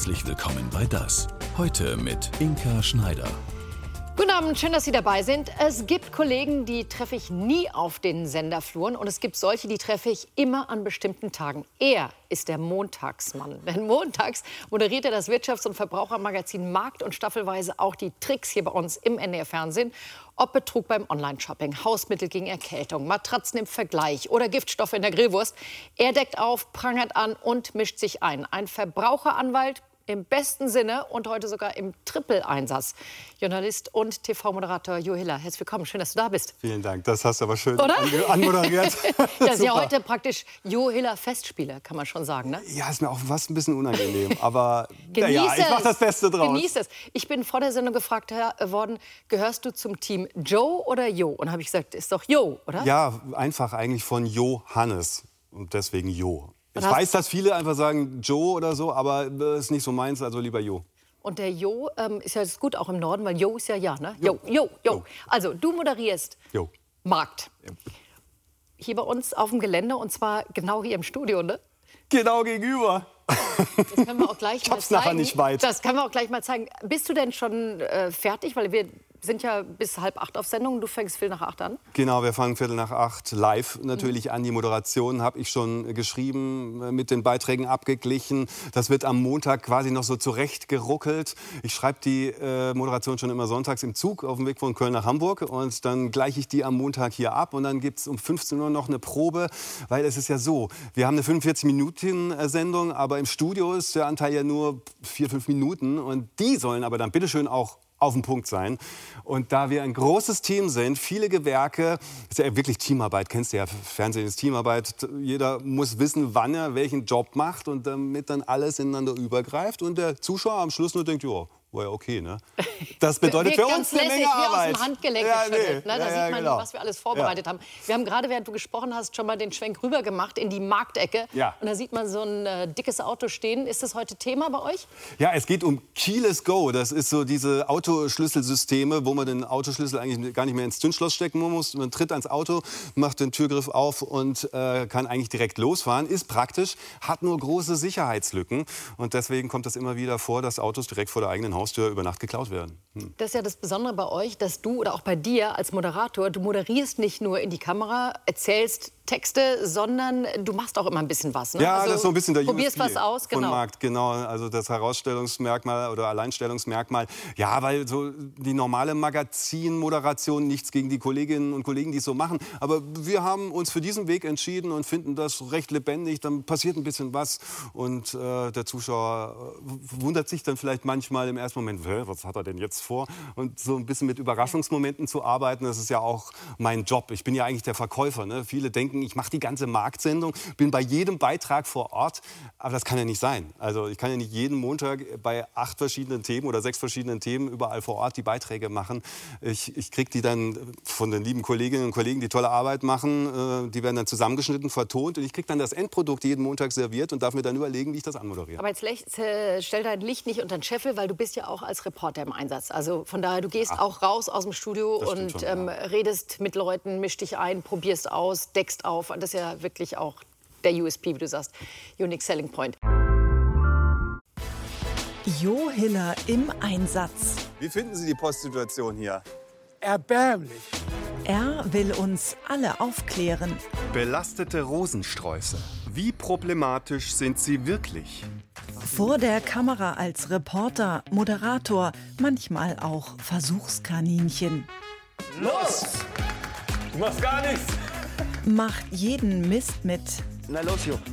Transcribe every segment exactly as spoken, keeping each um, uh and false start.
Herzlich willkommen bei Das. Heute mit Inka Schneider. Guten Abend, schön, dass Sie dabei sind. Es gibt Kollegen, die treffe ich nie auf den Senderfluren. Und es gibt solche, die treffe ich immer an bestimmten Tagen. Er ist der Montagsmann. Denn montags moderiert er das Wirtschafts- und Verbrauchermagazin Markt und staffelweise auch die Tricks hier bei uns im N D R-Fernsehen. Ob Betrug beim Online-Shopping, Hausmittel gegen Erkältung, Matratzen im Vergleich oder Giftstoffe in der Grillwurst. Er deckt auf, prangert an und mischt sich ein. Ein Verbraucheranwalt im besten Sinne und heute sogar im Triple-Einsatz. Journalist und T V-Moderator Jo Hiller, herzlich willkommen. Schön, dass du da bist. Vielen Dank, das hast du aber schön Oder? ange- anmoderiert. Das ist ja heute praktisch Jo Hiller Festspiele, kann man schon sagen, ne? Ja, ist mir auch fast ein bisschen unangenehm, aber Genieß ja, ich mache es. das Beste draus. Genieß es. Ich bin vor der Sendung gefragt äh, worden, gehörst du zum Team Joe oder Jo? Und habe ich gesagt, ist doch Jo, oder? Ja, einfach eigentlich von Johannes und deswegen Jo. Ich hast- weiß, dass viele einfach sagen Joe oder so, aber das ist nicht so meins, also lieber Jo. Und der Jo ähm, ist ja jetzt gut auch im Norden, weil Jo ist ja ja, ne? Jo, Jo, Jo. Also du moderierst Jo. Markt. Hier bei uns auf dem Gelände und zwar genau hier im Studio, ne? Genau gegenüber. Das können wir auch gleich Ich mal hab's zeigen. nachher nicht weit. Das können wir auch gleich mal zeigen. Bist du denn schon äh, fertig? Weil wir sind ja bis halb acht auf Sendung. Du fängst viel nach acht an. Genau, wir fangen Viertel nach acht live natürlich an. Die Moderation habe ich schon geschrieben, mit den Beiträgen abgeglichen. Das wird am Montag quasi noch so zurechtgeruckelt. Ich schreibe die äh, Moderation schon immer sonntags im Zug auf dem Weg von Köln nach Hamburg. Und dann gleiche ich die am Montag hier ab. Und dann gibt es um fünfzehn Uhr noch eine Probe. Weil es ist ja so, wir haben eine fünfundvierzig-Minuten-Sendung, aber im Studio ist der Anteil ja nur vier, fünf Minuten. Und die sollen aber dann bitteschön auch auf den Punkt sein. Und da wir ein großes Team sind, viele Gewerke, ist ja wirklich Teamarbeit, kennst du ja, Fernsehen ist Teamarbeit, jeder muss wissen, wann er welchen Job macht und damit dann alles ineinander übergreift und der Zuschauer am Schluss nur denkt, ja, war ja okay, ne? Das bedeutet Wirkt für ganz uns eine lässig, Menge wie Arbeit. aus dem Handgelenk Ja, geschüttelt, nee. ne? Da Ja, sieht ja, man, genau. was wir alles vorbereitet haben. Wir haben gerade, während du gesprochen hast, schon mal den Schwenk rüber gemacht in die Marktecke. Ja. Und da sieht man so ein äh, dickes Auto stehen. Ist das heute Thema bei euch? Ja, es geht um Keyless Go. Das ist so diese Autoschlüsselsysteme, wo man den Autoschlüssel eigentlich gar nicht mehr ins Zündschloss stecken muss. Man tritt ans Auto, macht den Türgriff auf und äh, kann eigentlich direkt losfahren. Ist praktisch, hat nur große Sicherheitslücken. Und deswegen kommt es immer wieder vor, dass Autos direkt vor der eigenen Haustür über Nacht geklaut werden. Hm. Das ist ja das Besondere bei euch, dass du oder auch bei dir als Moderator, du moderierst nicht nur in die Kamera, erzählst Texte, sondern du machst auch immer ein bisschen was. Ne? Ja, also, das ist so ein bisschen der probierst U S P was aus, von genau. Markt, genau. Also das Herausstellungsmerkmal oder Alleinstellungsmerkmal. Ja, weil so die normale Magazinmoderation, nichts gegen die Kolleginnen und Kollegen, die es so machen. Aber wir haben uns für diesen Weg entschieden und finden das recht lebendig. Dann passiert ein bisschen was und äh, der Zuschauer äh, wundert sich dann vielleicht manchmal im ersten Moment, was hat er denn jetzt vor? Und so ein bisschen mit Überraschungsmomenten zu arbeiten, das ist ja auch mein Job. Ich bin ja eigentlich der Verkäufer. Ne? Viele denken, ich mache die ganze Marktsendung, bin bei jedem Beitrag vor Ort, aber das kann ja nicht sein. Also ich kann ja nicht jeden Montag bei acht verschiedenen Themen oder sechs verschiedenen Themen überall vor Ort die Beiträge machen. Ich, ich kriege die dann von den lieben Kolleginnen und Kollegen, die tolle Arbeit machen, die werden dann zusammengeschnitten, vertont und ich kriege dann das Endprodukt jeden Montag serviert und darf mir dann überlegen, wie ich das anmoderiere. Aber jetzt lech- äh, stell dein Licht nicht unter den Scheffel, weil du bist ja auch als Reporter im Einsatz. Also von daher, du gehst Ach, auch raus aus dem Studio das stimmt und schon, ähm, ja. redest mit Leuten, misch dich ein, probierst aus, deckst auf. Und das ist ja wirklich auch der U S P, wie du sagst, Unique Selling Point. Jo Hiller im Einsatz. Wie finden Sie die Postsituation hier? Erbärmlich. Er will uns alle aufklären. Belastete Rosensträuße. Wie problematisch sind sie wirklich? Vor der Kamera als Reporter, Moderator, manchmal auch Versuchskaninchen. Los! Du machst gar nichts. Macht jeden Mist mit. Na los, Jo.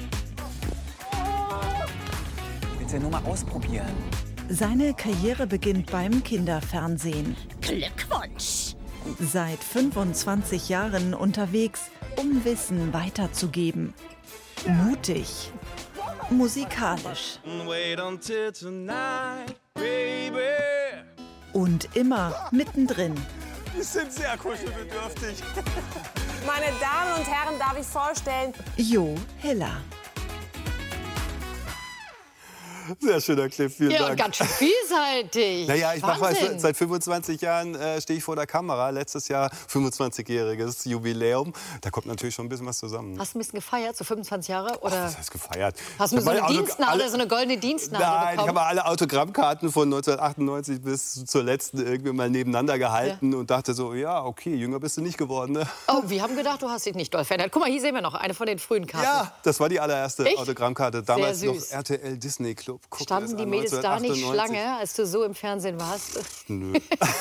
Willst ja nur mal ausprobieren. Seine Karriere beginnt beim Kinderfernsehen. Glückwunsch! Seit fünfundzwanzig Jahren unterwegs, um Wissen weiterzugeben. Mutig. Musikalisch. Wait until tonight, baby. Und immer mittendrin. Wir sind sehr kuschelbedürftig. Meine Damen und Herren, darf ich vorstellen? Jo Hiller. Sehr schöner Clip, vielen Ja, Dank. und ganz schön vielseitig. Naja, ich mache Wahnsinn. seit fünfundzwanzig Jahren äh, stehe ich vor der Kamera. Letztes Jahr fünfundzwanzigjähriges Jubiläum. Da kommt natürlich schon ein bisschen was zusammen. Hast du ein bisschen gefeiert, so fünfundzwanzig Jahre? Ach, Oder was heißt gefeiert? hast du Ich so hab eine meine Auto- Dienstnadel, alle- so eine goldene Dienstnadel Nein, ich bekommen? habe alle Autogrammkarten von neunzehnhundertachtundneunzig bis zur letzten irgendwie mal nebeneinander gehalten und dachte so, ja, okay, jünger bist du nicht geworden. Ne? Oh, wir haben gedacht, du hast dich nicht doll verändert. Guck mal, hier sehen wir noch eine von den frühen Karten. Ja, das war die allererste Echt? Autogrammkarte. Damals Sehr noch süß. R T L Disney Club. Guck dir Standen das die an, Mädels da nicht neunzehnhundertachtundneunzig. Schlange, als du so im Fernsehen warst? Nö.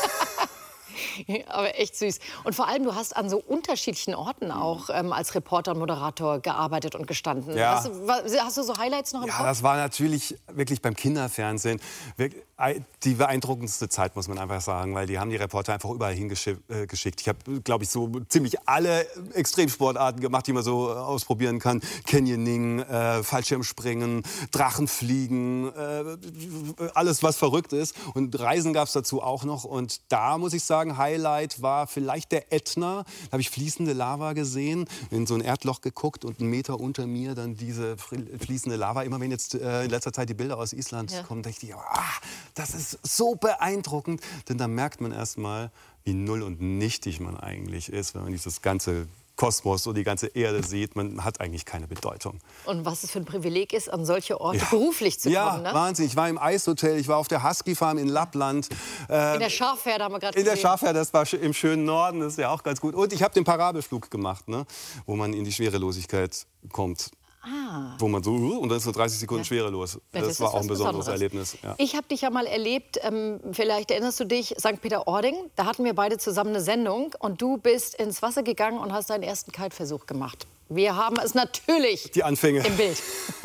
Aber echt süß. Und vor allem, du hast an so unterschiedlichen Orten auch ähm, als Reporter und Moderator gearbeitet und gestanden. Ja. Hast, du, wa- hast du so Highlights noch im Ja, Kopf? das war natürlich wirklich beim Kinderfernsehen wirk- ei- die beeindruckendste Zeit, muss man einfach sagen, weil die haben die Reporter einfach überall hingeschickt. Ich habe, glaube ich, so ziemlich alle Extremsportarten gemacht, die man so ausprobieren kann. Canyoning, äh, Fallschirmspringen, Drachenfliegen, äh, alles, was verrückt ist. Und Reisen gab es dazu auch noch. Und da muss ich sagen, Highlight war vielleicht der Ätna. Da habe ich fließende Lava gesehen, in so ein Erdloch geguckt und einen Meter unter mir dann diese fri- fließende Lava. Immer wenn jetzt äh, in letzter Zeit die Bilder aus Island Ja. kommen, dachte ich, ah, das ist so beeindruckend. Denn da merkt man erst mal, wie null und nichtig man eigentlich ist, wenn man dieses ganze Kosmos und die ganze Erde sieht. Man hat eigentlich keine Bedeutung. Und was es für ein Privileg ist, an solche Orte beruflich zu Ja, kommen. Ne? Wahnsinn. Ich war im Eishotel, ich war auf der Husky Farm in Lappland. Äh, In der Schafherde haben wir gerade in der gesehen. Schafherde, das war sch- im schönen Norden, das ist ja auch ganz gut. Und ich habe den Parabelflug gemacht, ne? Wo man in die Schwerelosigkeit kommt. Ah. Wo man so, uh, und dann ist so dreißig Sekunden schwerelos. Ja, das, ist war auch was ein besonderes Besonderes. Erlebnis. Ja. Ich habe dich ja mal erlebt, ähm, vielleicht erinnerst du dich, Sankt Peter-Ording. Da hatten wir beide zusammen eine Sendung und du bist ins Wasser gegangen und hast deinen ersten Kiteversuch gemacht. Wir haben es natürlich Die Anfänge. im Bild.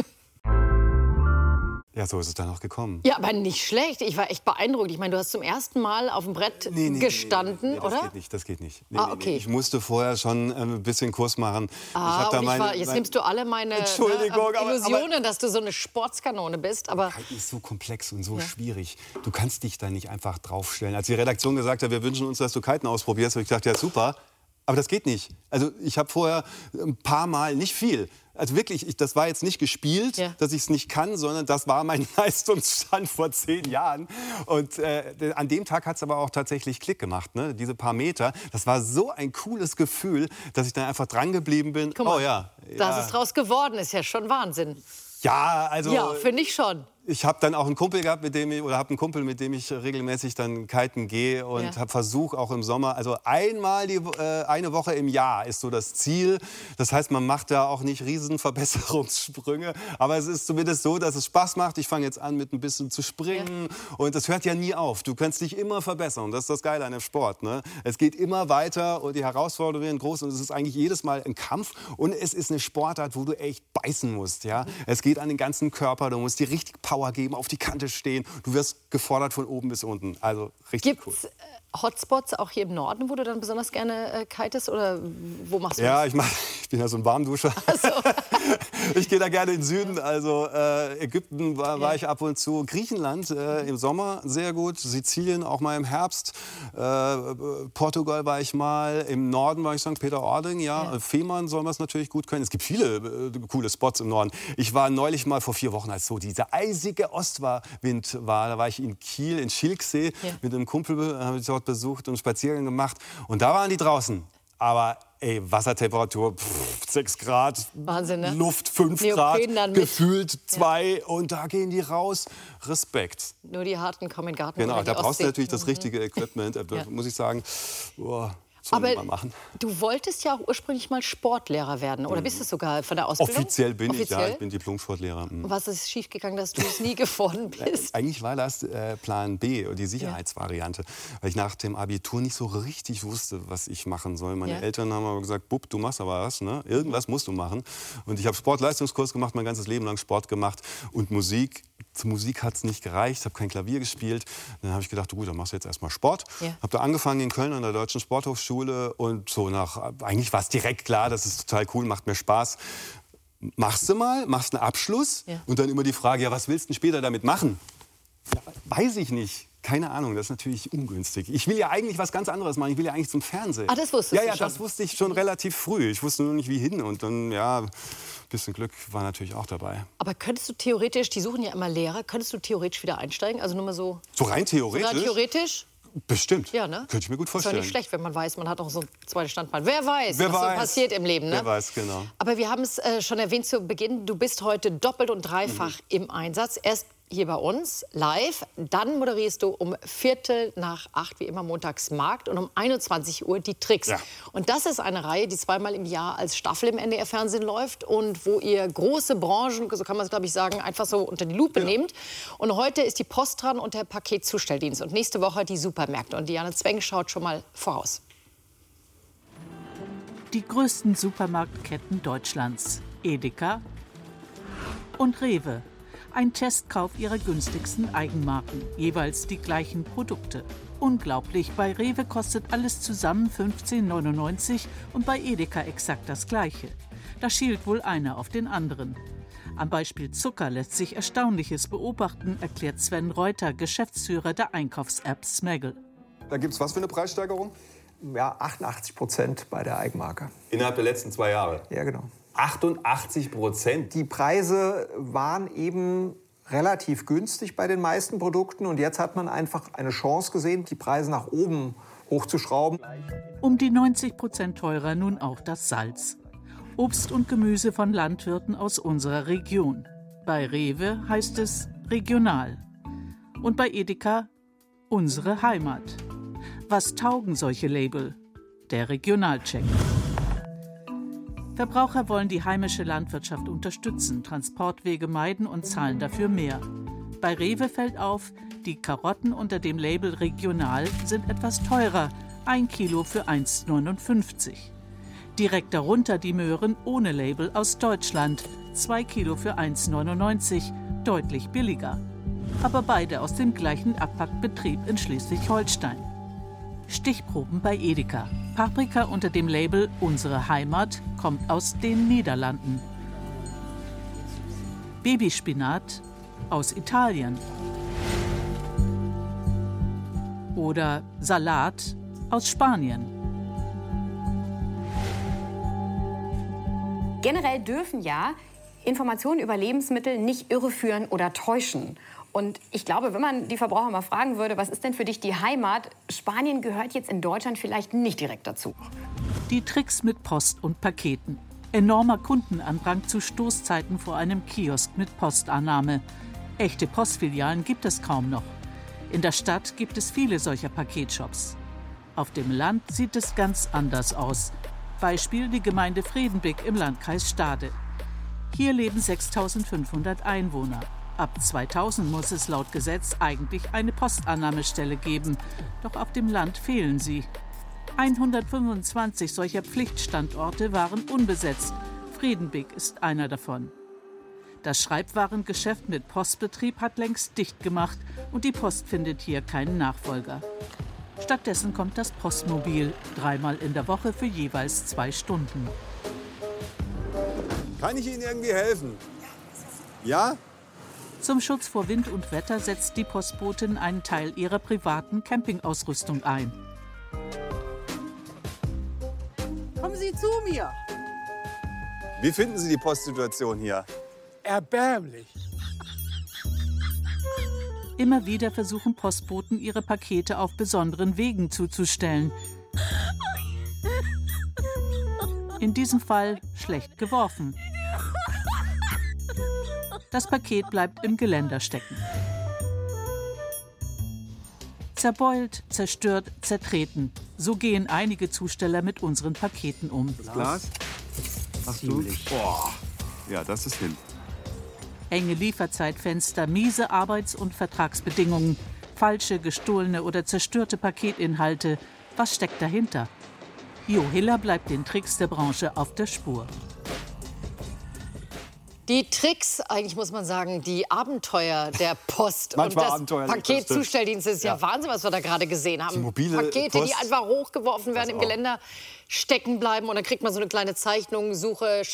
Ja, so ist es dann auch gekommen. Ja, aber nicht schlecht. Ich war echt beeindruckt. Ich meine, du hast zum ersten Mal auf dem Brett Nee, nee, gestanden, nee, nee, nee, das oder? geht nicht, das geht nicht. Nee, Ah, nee, okay. nee. Ich musste vorher schon äh, ein bisschen Kurs machen. ich Ah, hab da und ich meine- war, jetzt mein- nimmst du alle meine Entschuldigung, ne, aber- Illusionen, dass du so eine Sportskanone bist. Aber Kiten ist so komplex und so schwierig. Du kannst dich da nicht einfach draufstellen. Als die Redaktion gesagt hat, wir wünschen uns, dass du Kiten ausprobierst, habe ich gedacht, ja super. Aber das geht nicht. Also ich habe vorher ein paar Mal, nicht viel, also wirklich, ich, das war jetzt nicht gespielt, Ja. dass ich es nicht kann, sondern das war mein Leistungsstand vor zehn Jahren. Und äh, an dem Tag hat es aber auch tatsächlich Klick gemacht. Ne? Diese paar Meter, das war so ein cooles Gefühl, dass ich dann einfach dran geblieben bin. guck mal, oh ja, dass ja. es draus geworden ist, ja schon Wahnsinn. Ja, also Ja, finde ich schon. ich habe dann auch einen Kumpel gehabt, mit dem ich, oder habe einen Kumpel, mit dem ich regelmäßig dann kiten gehe und Ja. habe versucht auch im Sommer, also einmal die, äh, eine Woche im Jahr ist so das Ziel. Das heißt, man macht da auch nicht riesen Verbesserungssprünge, aber es ist zumindest so, dass es Spaß macht. Ich fange jetzt an mit ein bisschen zu springen und das hört ja nie auf. Du kannst dich immer verbessern. Das ist das Geile an dem Sport. Ne? Es geht immer weiter und die Herausforderungen werden groß und es ist eigentlich jedes Mal ein Kampf und es ist eine Sportart, wo du echt beißen musst. Ja? Es geht an den ganzen Körper, du musst dir richtig Power geben, auf die Kante stehen. Du wirst gefordert von oben bis unten. Also richtig Gibt cool. es äh, Hotspots auch hier im Norden, wo du dann besonders gerne äh, kitest? Oder wo machst du Ja, das? ich, mach, ich bin ja so ein Warmduscher. Ich gehe da gerne in den Süden. Also äh, Ägypten war, war ich ab und zu. Griechenland äh, im Sommer sehr gut. Sizilien auch mal im Herbst. Äh, Portugal war ich mal. Im Norden war ich Sankt Peter-Ording. Ja, Ja. Fehmarn soll man es natürlich gut können. Es gibt viele äh, coole Spots im Norden. Ich war neulich mal vor vier Wochen, als so dieser eisige Ostwind war. Da war ich in Kiel, in Schilksee, Ja. mit einem Kumpel, habe ich dort besucht und einen Spaziergang gemacht. Und da waren die draußen. Aber ey, Wassertemperatur pff, sechs Grad, Wahnsinn, ne? Luft fünf Neopren Grad, dann mit. gefühlt zwei und da gehen die raus. Respekt. Nur die Harten kommen in den Garten Genau, oder da die brauchst du Ostsee. natürlich das richtige Equipment. Da Ja. muss ich sagen, boah, soll man mal Aber machen. du wolltest ja auch ursprünglich mal Sportlehrer werden. Oder bist du sogar von der Ausbildung? Offiziell bin ich, ja, Offiziell? ich bin Diplom-Sportlehrer. Mhm. Was ist schiefgegangen, dass du es nie geworden bist? Eigentlich war das äh, Plan B, die Sicherheitsvariante. Weil ich nach dem Abitur nicht so richtig wusste, was ich machen soll. Meine Ja. Eltern haben aber gesagt, Bub, du machst aber was, ne? Irgendwas musst du machen. Und ich habe Sportleistungskurs gemacht, mein ganzes Leben lang Sport gemacht. Und Musik, zur Musik hat es nicht gereicht, ich habe kein Klavier gespielt. Dann habe ich gedacht, gut, dann machst du jetzt erstmal Sport. Ja. Habe da angefangen in Köln an der Deutschen Sporthochschule. Und so nach, eigentlich war es direkt klar, das ist total cool, macht mir Spaß. Machst du mal, machst einen Abschluss Ja. und dann immer die Frage, ja, was willst du denn später damit machen? Ja, weiß ich nicht. Keine Ahnung, das ist natürlich ungünstig. Ich will ja eigentlich was ganz anderes machen. Ich will ja eigentlich zum Fernsehen. Ah, das wusstest ja, du ja, schon? das wusste ich schon relativ früh. Ich wusste nur nicht, wie hin. Und dann, ja, bisschen Glück war natürlich auch dabei. Aber könntest du theoretisch, die suchen ja immer Lehrer, könntest du theoretisch wieder einsteigen? Also nur mal so... So rein theoretisch? So rein theoretisch? Bestimmt. Ja, ne? Könnte ich mir gut vorstellen. Ist doch nicht schlecht, wenn man weiß, man hat auch so ein zweites Standbein. Wer weiß, Wer was weiß. so passiert im Leben, ne? Wer weiß, genau. Aber wir haben es äh, schon erwähnt zu Beginn, du bist heute doppelt und dreifach mhm. im Einsatz. Erst hier bei uns, live. Dann moderierst du um Viertel nach acht, wie immer montags Markt, und um einundzwanzig Uhr die Tricks. Ja. Und das ist eine Reihe, die zweimal im Jahr als Staffel im N D R-Fernsehen läuft und wo ihr große Branchen, so kann man es, glaube ich, sagen, einfach so unter die Lupe ja. nehmt. Und heute ist die Post dran und der Paketzustelldienst. Und nächste Woche die Supermärkte. Und Diane Zweng schaut schon mal voraus. Die größten Supermarktketten Deutschlands, Edeka und Rewe. Ein Testkauf ihrer günstigsten Eigenmarken, jeweils die gleichen Produkte. Unglaublich, bei Rewe kostet alles zusammen fünfzehn neunundneunzig und bei Edeka exakt das Gleiche. Da schielt wohl einer auf den anderen. Am Beispiel Zucker lässt sich Erstaunliches beobachten, erklärt Sven Reuter, Geschäftsführer der Einkaufs-App Smaggle. Da gibt's was für eine Preissteigerung? Ja, achtundachtzig Prozent bei der Eigenmarke. Innerhalb der letzten zwei Jahre? Ja, genau. achtundachtzig Prozent? Die Preise waren eben relativ günstig bei den meisten Produkten. Und jetzt hat man einfach eine Chance gesehen, die Preise nach oben hochzuschrauben. Um die neunzig Prozent teurer nun auch das Salz. Obst und Gemüse von Landwirten aus unserer Region. Bei Rewe heißt es regional. Und bei Edeka unsere Heimat. Was taugen solche Label? Der Regionalcheck. Verbraucher wollen die heimische Landwirtschaft unterstützen, Transportwege meiden und zahlen dafür mehr. Bei Rewe fällt auf, die Karotten unter dem Label regional sind etwas teurer, ein Kilo für eins neunundfünfzig. Direkt darunter die Möhren ohne Label aus Deutschland, zwei Kilo für eins neunundneunzig, deutlich billiger. Aber beide aus dem gleichen Abpackbetrieb in Schleswig-Holstein. Stichproben bei Edeka. Paprika unter dem Label Unsere Heimat kommt aus den Niederlanden. Babyspinat aus Italien. Oder Salat aus Spanien. Generell dürfen ja Informationen über Lebensmittel nicht irreführen oder täuschen. Und ich glaube, wenn man die Verbraucher mal fragen würde, was ist denn für dich die Heimat? Spanien gehört jetzt in Deutschland vielleicht nicht direkt dazu. Die Tricks mit Post und Paketen. Enormer Kundenandrang zu Stoßzeiten vor einem Kiosk mit Postannahme. Echte Postfilialen gibt es kaum noch. In der Stadt gibt es viele solcher Paketshops. Auf dem Land sieht es ganz anders aus. Beispiel die Gemeinde Fredenbeck im Landkreis Stade. Hier leben sechstausendfünfhundert Einwohner. Ab zweitausend muss es laut Gesetz eigentlich eine Postannahmestelle geben. Doch auf dem Land fehlen sie. hundertfünfundzwanzig solcher Pflichtstandorte waren unbesetzt. Fredenbeck ist einer davon. Das Schreibwarengeschäft mit Postbetrieb hat längst dicht gemacht und die Post findet hier keinen Nachfolger. Stattdessen kommt das Postmobil, dreimal in der Woche für jeweils zwei Stunden. Kann ich Ihnen irgendwie helfen? Ja? Zum Schutz vor Wind und Wetter setzt die Postbotin einen Teil ihrer privaten Campingausrüstung ein. Kommen Sie zu mir. Wie finden Sie die Postsituation hier? Erbärmlich. Immer wieder versuchen Postboten, ihre Pakete auf besonderen Wegen zuzustellen. In diesem Fall schlecht geworfen. Das Paket bleibt im Geländer stecken. Zerbeult, zerstört, zertreten. So gehen einige Zusteller mit unseren Paketen um. Das Glas? Ach du? Boah. Ja, das ist hin. Enge Lieferzeitfenster, miese Arbeits- und Vertragsbedingungen, falsche, gestohlene oder zerstörte Paketinhalte. Was steckt dahinter? Jo Hiller bleibt den Tricks der Branche auf der Spur. Die Tricks, eigentlich muss man sagen, die Abenteuer der Post und des Paketzustelldienstes. Ist ja, ja Wahnsinn, was wir da gerade gesehen haben. Die mobile Pakete, Post, die einfach hochgeworfen werden, im auch. Geländer stecken bleiben. Und dann kriegt man so eine kleine Zeichnung, Suche, Schatz,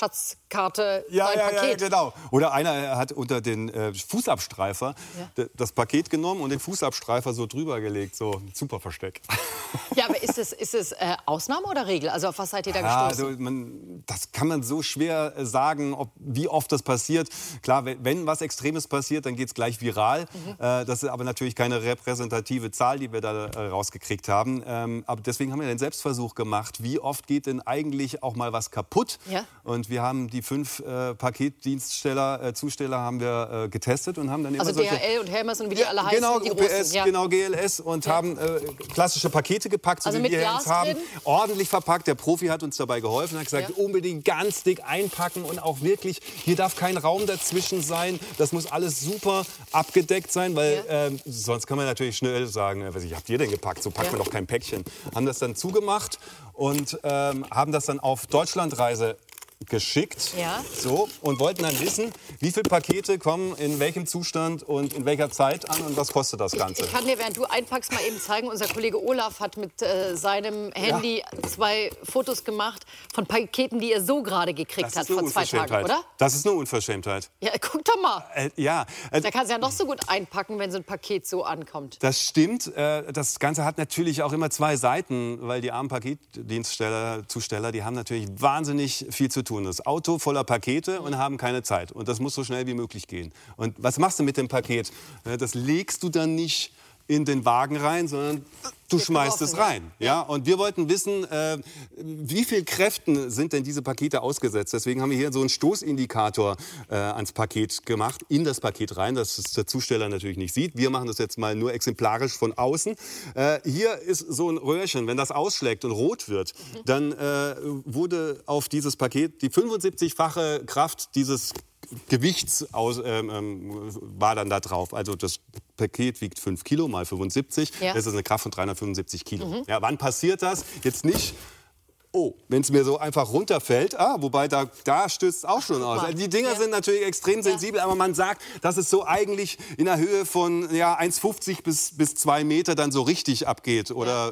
Karte Ja, sein ja, Paket. ja, genau. Oder einer hat unter den äh, Fußabstreifer Ja. das Paket genommen und den Fußabstreifer so drüber gelegt. So, super Versteck. Ja, aber ist es, ist es äh, Ausnahme oder Regel? Also auf was seid ihr da Ja, gestoßen? also man, das kann man so schwer äh, sagen, ob, wie oft das passiert. Klar, wenn, wenn was Extremes passiert, dann geht es gleich viral. Mhm. Äh, das ist aber natürlich keine repräsentative Zahl, die wir da äh, rausgekriegt haben. Ähm, aber deswegen haben wir den Selbstversuch gemacht. Wie oft geht denn eigentlich auch mal was kaputt? Ja. Und wir haben die fünf äh, Paketdienststeller, äh, Zusteller haben wir äh, getestet und haben dann immer Also solche... D H L und Hermes und wie die alle heißen, Genau, die U P S, großen. Ja. genau, G L S und Ja. haben äh, klassische Pakete gepackt, so Also wie mit wir Glas jetzt haben. drin? Ordentlich verpackt. Der Profi hat uns dabei geholfen, hat gesagt, Ja. unbedingt ganz dick einpacken und auch wirklich, hier darf kein Raum dazwischen sein. Das muss alles super abgedeckt sein, weil Ja. ähm, sonst kann man natürlich schnell sagen, äh, was ich, habt ihr denn gepackt? So packt Ja. man doch kein Päckchen. Haben das dann zugemacht und ähm, haben das dann auf Deutschlandreise geschickt, Ja. so, und wollten dann wissen, wie viele Pakete kommen in welchem Zustand und in welcher Zeit an und was kostet das Ganze. Ich kann dir, während du einpackst, mal eben zeigen. Unser Kollege Olaf hat mit äh, seinem Handy zwei Fotos gemacht von Paketen, die er so gerade gekriegt hat vor zwei Tagen, oder? Das ist eine Unverschämtheit. Ja, guck doch mal. Äh, ja, äh, Da kannst du ja noch so gut einpacken, wenn so ein Paket so ankommt. das stimmt. Äh, das Ganze hat natürlich auch immer zwei Seiten, weil die armen Paketdienststeller, Zusteller, die haben natürlich wahnsinnig viel zu tun. Das Auto voller Pakete und haben keine Zeit. Und das muss so schnell wie möglich gehen. Und was machst du mit dem Paket? Äh, Das legst du dann nicht in den Wagen rein, sondern du Wird schmeißt es geworfen, rein. Ja? Und wir wollten wissen, äh, wie viel Kräften sind denn diese Pakete ausgesetzt? Deswegen haben wir hier so einen Stoßindikator äh, ans Paket gemacht, in das Paket rein, dass es der Zusteller natürlich nicht sieht. Wir machen das jetzt mal nur exemplarisch von außen. Äh, hier ist so ein Röhrchen, wenn das ausschlägt und rot wird, dann äh, wurde auf dieses Paket die fünfundsiebzigfache Kraft dieses Gewichts aus, ähm, ähm, war dann da drauf. Also das Paket wiegt fünf Kilo mal fünfundsiebzig. Ja. Das ist eine Kraft von dreihundertfünfundsiebzig Kilo. Mhm. Ja, wann passiert das? Jetzt nicht, oh, wenn es mir so einfach runterfällt. Ah, wobei da, da stößt es auch schon aus. mal. Die Dinger Ja. sind natürlich extrem sensibel, aber man sagt, dass es so eigentlich in der Höhe von ja, eins fünfzig bis, bis zwei Meter dann so richtig abgeht. Oder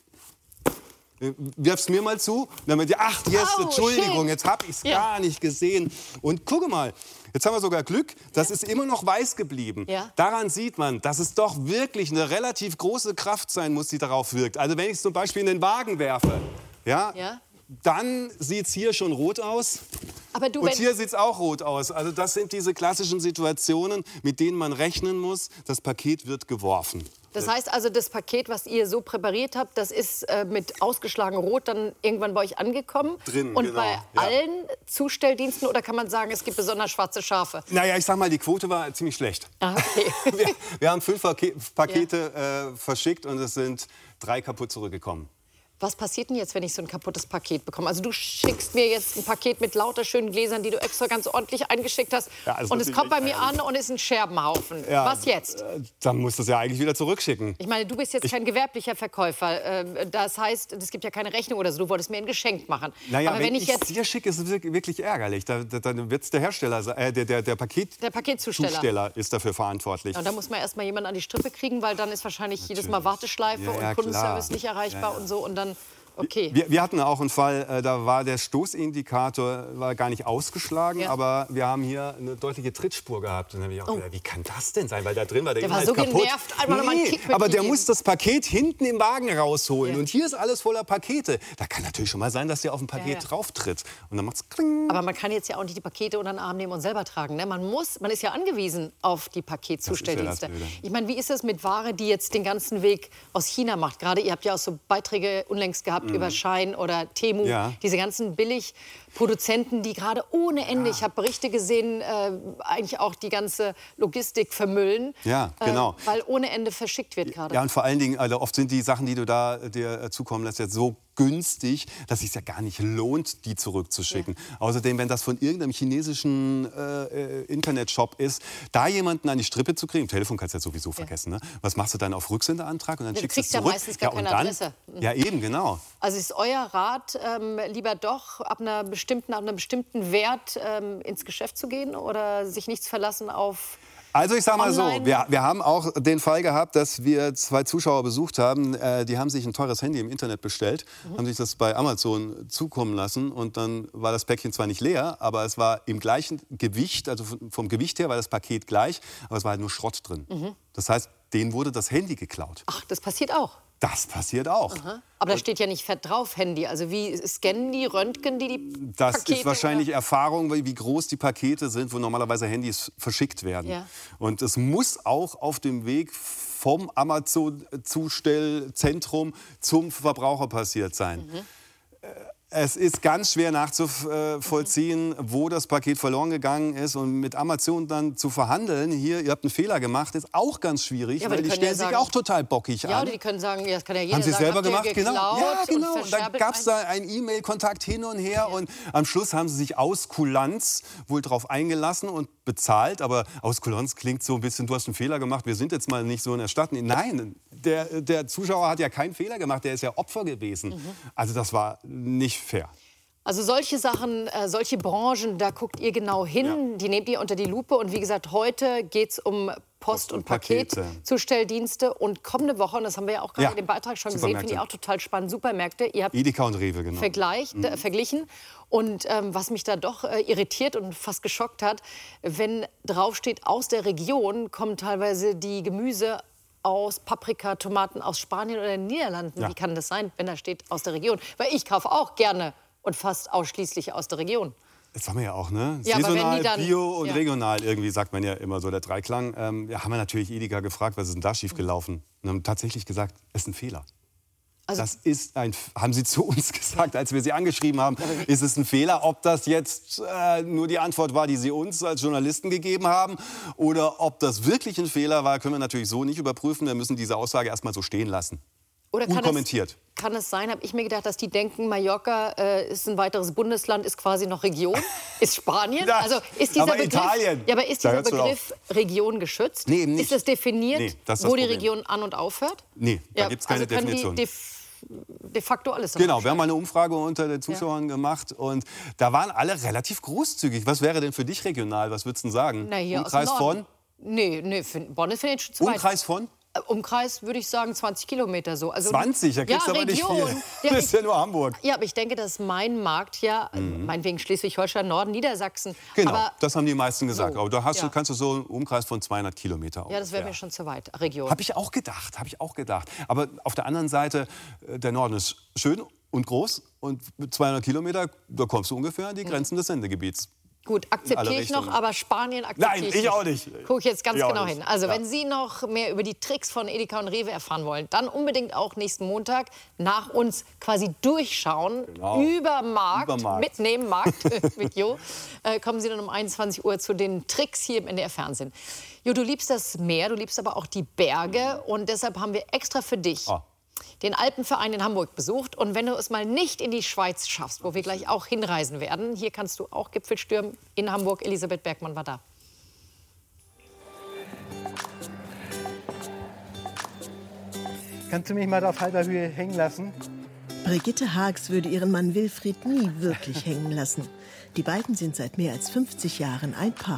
wirf's mir mal zu. Dann mit, ach, yes, Au, Entschuldigung, shit. jetzt habe ich es Ja. gar nicht gesehen. Und gucke mal, jetzt haben wir sogar Glück, das ist immer noch weiß geblieben. Ja. Daran sieht man, dass es doch wirklich eine relativ große Kraft sein muss, die darauf wirkt. Also wenn ich es zum Beispiel in den Wagen werfe, ja, Ja. dann sieht es hier schon rot aus. Aber du, Und wenn, hier sieht es auch rot aus. Also das sind diese klassischen Situationen, mit denen man rechnen muss. Das Paket wird geworfen. das heißt also, das Paket, was ihr so präpariert habt, das ist äh, mit ausgeschlagenem Rot dann irgendwann bei euch angekommen. Drin, Und genau, bei ja. allen Zustelldiensten, oder kann man sagen, es gibt besonders schwarze Schafe? Naja, ich sag mal, die Quote war ziemlich schlecht. Ah, okay. Wir, wir haben fünf Pake- Pakete äh, verschickt und es sind drei kaputt zurückgekommen. Was passiert denn jetzt, wenn ich so ein kaputtes Paket bekomme? Also du schickst mir jetzt ein Paket mit lauter schönen Gläsern, die du extra ganz ordentlich eingeschickt hast. Ja, das ist und es natürlich kommt bei mir ärgerlich. an und ist ein Scherbenhaufen. Ja, Was jetzt? äh, Dann musst du es ja eigentlich wieder zurückschicken. Ich meine, du bist jetzt kein gewerblicher Verkäufer. Ähm, Das heißt, es gibt ja keine Rechnung oder so. Du wolltest mir ein Geschenk machen. Naja, Aber wenn, wenn ich ich jetzt es dir schicke, ist es wirklich wirklich ärgerlich. Da, da, dann wird es der Hersteller, se- äh, der, der, der Paket der Paketzusteller. Zusteller ist dafür verantwortlich. Ja, da muss man erst mal jemanden an die Strippe kriegen, weil dann ist wahrscheinlich jedes Mal Warteschleife Ja, ja, und Kundenservice klar. nicht erreichbar Ja, ja. und so. Und dann, okay. Wir, wir hatten auch einen Fall, äh, da war der Stoßindikator war gar nicht ausgeschlagen, Ja. aber wir haben hier eine deutliche Trittspur gehabt. Und dann habe ich auch Oh. gedacht, wie kann das denn sein? Weil da drin war der, Der war Inhalt so kaputt. genervt, einmal noch mal einen nee, Kick aber der mitgegeben. muss das Paket hinten im Wagen rausholen. Ja. Und hier ist alles voller Pakete. Da kann natürlich schon mal sein, dass der auf ein Paket Ja, ja. drauf tritt. Und dann macht's kling. Aber man kann jetzt ja auch nicht die Pakete unter den Arm nehmen und selber tragen. Ne? Man muss, man ist ja angewiesen auf die Paketzustelldienste. Das ist ja das Blöde. Ich meine, wie ist es mit Ware, die jetzt den ganzen Weg aus China macht? Gerade ihr habt ja auch so Beiträge unlängst gehabt über Schein oder Temu. Ja. Diese ganzen Billigproduzenten, die gerade ohne Ende, ich habe Berichte gesehen, äh, eigentlich auch die ganze Logistik vermüllen. Ja, genau. Äh, weil ohne Ende verschickt wird gerade. Ja, und vor allen Dingen, also oft sind die Sachen, die du da äh, dir äh, zukommen lässt, jetzt so günstig, dass es sich ja gar nicht lohnt, die zurückzuschicken. Außerdem, wenn das von irgendeinem chinesischen äh, äh, Internetshop ist, da jemanden an die Strippe zu kriegen, Telefon kannst du ja sowieso vergessen, ne? Was machst du dann auf Rücksendeantrag und dann Ja, du schickst du es kriegst ja zurück? meistens gar und keine dann, Adresse. Ja, eben, genau. Also ist euer Rat, ähm, lieber doch ab, einer bestimmten, ab einem bestimmten Wert ähm, ins Geschäft zu gehen oder sich nichts verlassen auf Also ich sag mal Online. so, wir, wir haben auch den Fall gehabt, dass wir zwei Zuschauer besucht haben, äh, die haben sich ein teures Handy im Internet bestellt, mhm. haben sich das bei Amazon zukommen lassen und dann war das Päckchen zwar nicht leer, aber es war im gleichen Gewicht, also vom Gewicht her war das Paket gleich, aber es war halt nur Schrott drin. Mhm. Das heißt, denen wurde das Handy geklaut. Ach, das passiert auch? Das passiert auch. Aha. Aber da steht ja nicht fett drauf, Handy. Also wie scannen die, röntgen die die Das Pakete? ist wahrscheinlich oder? Erfahrung, wie groß die Pakete sind, wo normalerweise Handys verschickt werden. Ja. Und es muss auch auf dem Weg vom Amazon-Zustellzentrum zum Verbraucher passiert sein. Mhm. Es ist ganz schwer nachzuvollziehen, mhm. wo das Paket verloren gegangen ist. Und mit Amazon dann zu verhandeln, hier, ihr habt einen Fehler gemacht, ist auch ganz schwierig, ja, weil die, die stellen ja sich sagen, auch total bockig ja, an. Ja, die können sagen, ja, das kann ja jeder Haben sie sagen, selber habt ihr gemacht, genau. Ja, genau. Und Da gab es da einen E-Mail-Kontakt hin und her. Ja. Und am Schluss haben sie sich aus Kulanz wohl drauf eingelassen und bezahlt. Aber aus Kulanz klingt so ein bisschen, du hast einen Fehler gemacht, wir sind jetzt mal nicht so in der Stadt. Nein, der, der Zuschauer hat ja keinen Fehler gemacht, der ist ja Opfer gewesen. Mhm. Also das war nicht fair. Also solche Sachen, äh, solche Branchen, da guckt ihr genau hin, ja. die nehmt ihr unter die Lupe. Und wie gesagt, heute geht es um Post- Post und, und Paketzustelldienste. Und kommende Woche, und das haben wir ja auch gerade ja. in dem Beitrag schon gesehen, finde ich auch total spannend, Supermärkte. Ihr habt Edeka und Rewe, genau. Vergleicht, mhm. äh, verglichen. Und ähm, was mich da doch äh, irritiert und fast geschockt hat, wenn draufsteht, aus der Region kommen teilweise die Gemüse aus Paprika, Tomaten aus Spanien oder den Niederlanden. Ja. Wie kann das sein, wenn da steht, aus der Region? Weil ich kaufe auch gerne und fast ausschließlich aus der Region. Das haben wir ja auch, ne? Ja, saisonal, dann, bio und ja. regional, irgendwie sagt man ja immer so, der Dreiklang. Ähm, ja, haben wir natürlich Edeka gefragt, was ist denn da schiefgelaufen? Und haben tatsächlich gesagt, es ist ein Fehler. Also, das ist ein, haben sie zu uns gesagt, als wir sie angeschrieben haben, ist es ein Fehler, ob das jetzt äh, nur die Antwort war, die sie uns als Journalisten gegeben haben, oder ob das wirklich ein Fehler war, können wir natürlich so nicht überprüfen. Wir müssen diese Aussage erst mal so stehen lassen. Oder kann unkommentiert. Es, kann es sein, habe ich mir gedacht, dass die denken, Mallorca äh, ist ein weiteres Bundesland, ist quasi noch Region, ist Spanien? Das, also ist dieser aber Begriff, Italien, ja, aber ist dieser Begriff Region geschützt? Nee, eben nicht. Ist das definiert, nee, das ist das wo die Problem. Region an- und aufhört? Nee, da ja, gibt es keine also Definition. Die de facto alles. Genau, wir haben mal eine Umfrage unter den Zuschauern ja. gemacht und da waren alle relativ großzügig. Was wäre denn für dich regional? Was würdest du denn sagen? Na, hier Umkreis aus dem von? Nee, nee, Bonn ist finde ich schon zu weit. Umkreis von? Umkreis würde ich sagen zwanzig Kilometer so. Also, zwanzig? Da kriegst du ja, aber nicht Region. viel. Ja, das ist ja nur Hamburg. Ja, aber ich denke, dass mein Markt ja, mhm. meinetwegen Schleswig-Holstein, Norden, Niedersachsen. Genau, aber das haben die meisten gesagt. So, aber da hast ja. du, kannst du so einen Umkreis von zweihundert Kilometer. Ja, das wäre mir schon zu weit, Region. Habe ich auch gedacht, habe ich auch gedacht. Aber auf der anderen Seite, der Norden ist schön und groß und mit zweihundert Kilometer, da kommst du ungefähr an die Grenzen mhm. des Sendegebiets. Gut, akzeptiere ich noch, aber Spanien akzeptiere ich Nein, ich auch nicht. Gucke ich jetzt ganz ich genau hin. Also, ja. wenn Sie noch mehr über die Tricks von Edeka und Rewe erfahren wollen, dann unbedingt auch nächsten Montag nach uns quasi durchschauen. Genau. Über Markt, Über Markt. mitnehmen, Markt mit Jo. Äh, kommen Sie dann um einundzwanzig Uhr zu den Tricks hier im N D R-Fernsehen. Jo, du liebst das Meer, du liebst aber auch die Berge. Und deshalb haben wir extra für dich oh. den Alpenverein in Hamburg besucht. Und wenn du es mal nicht in die Schweiz schaffst, wo wir gleich auch hinreisen werden, hier kannst du auch Gipfel stürmen in Hamburg. Elisabeth Bergmann war da. Kannst du mich mal auf halber Höhe hängen lassen? Brigitte Haags würde ihren Mann Wilfried nie wirklich hängen lassen. Die beiden sind seit mehr als fünfzig Jahren ein Paar.